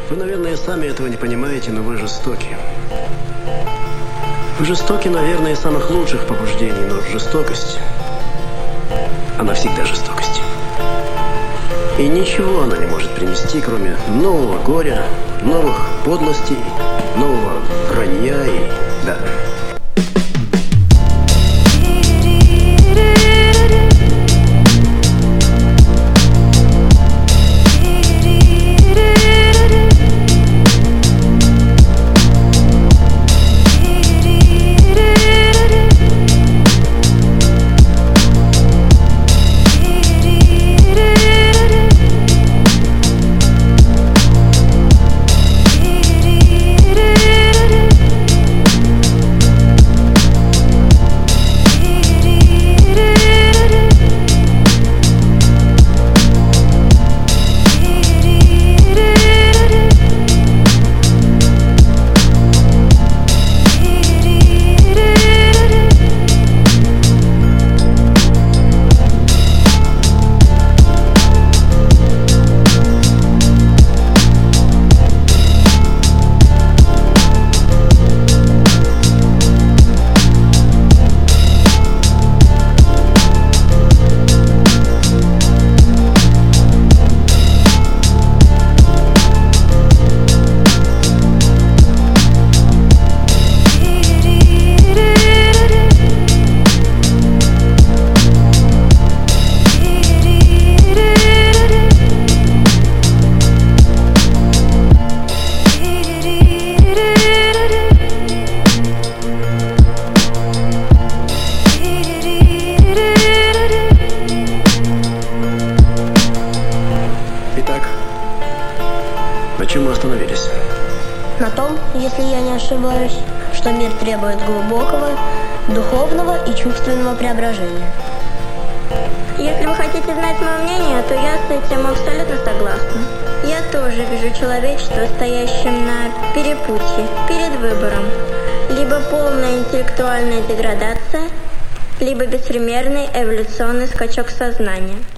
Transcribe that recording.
Вы, наверное, сами этого не понимаете, но вы жестоки. Вы жестоки, наверное, из самых лучших побуждений, но жестокость, она всегда жестокость. И ничего она не может принести, кроме нового горя, новых подлостей, нового вранья и... да. На чем мы остановились? На том, если я не ошибаюсь, что мир требует глубокого, духовного и чувственного преображения. Если вы хотите знать мое мнение, то я с этим абсолютно согласна. Я тоже вижу человечество, стоящим на перепутье, перед выбором. Либо полная интеллектуальная деградация, либо беспримерный эволюционный скачок сознания.